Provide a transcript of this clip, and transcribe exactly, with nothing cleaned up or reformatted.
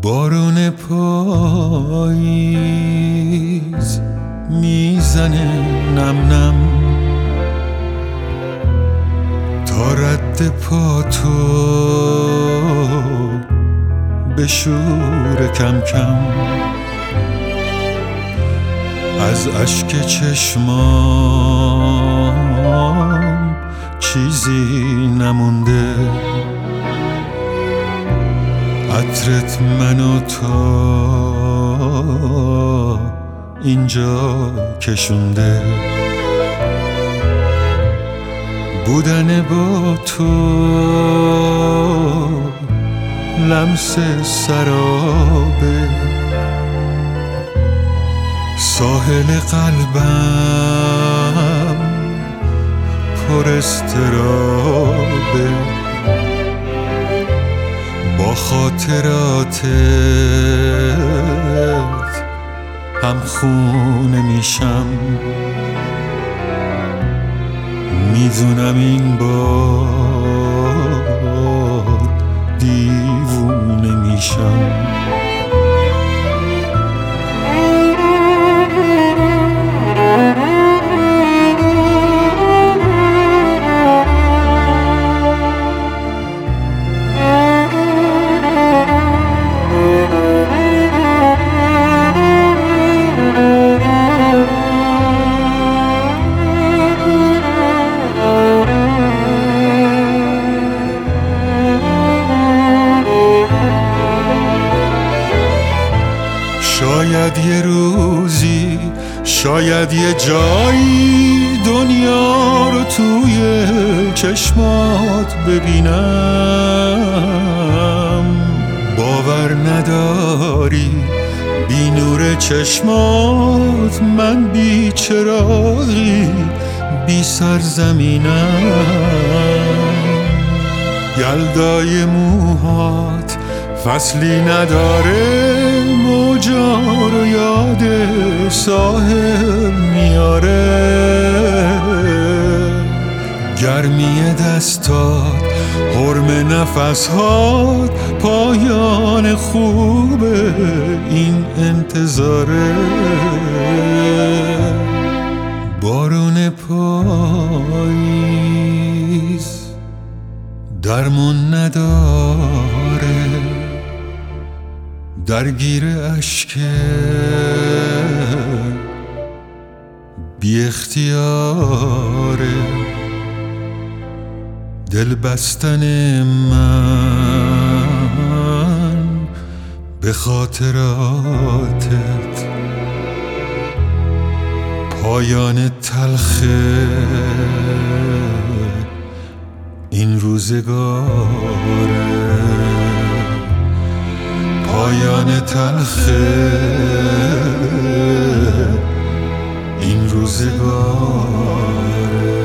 بارون پاییز میزنه نم نم تا رد پا تو بشور کم کم. از اشک چشمام چیزی نمونده، عطرت منو تا اینجا کشونده. بودن با تو لمس سرابه، ساحل قلبم پر اضطرابه. با خاطراتت هم خونه میشم، میدونم این بار دیوونه میشم. شاید یه روزی، شاید یه جایی دنیا رو توی چشمات ببینم. باور نداری بی نور چشمات من بی چراغی بی سرزمینم. یلدای موهات فصلی نداره، موجا رو یاد ساحل میاره. گرمی دستات، حرم نفسات، پایان خوب این انتظاره. بارون پاییز درمون نداره، درگیر اشک بی اختیاره. دل بستن من به خاطراتت، پایان تلخ این روزگاره. پایان تلخ این روزگاره.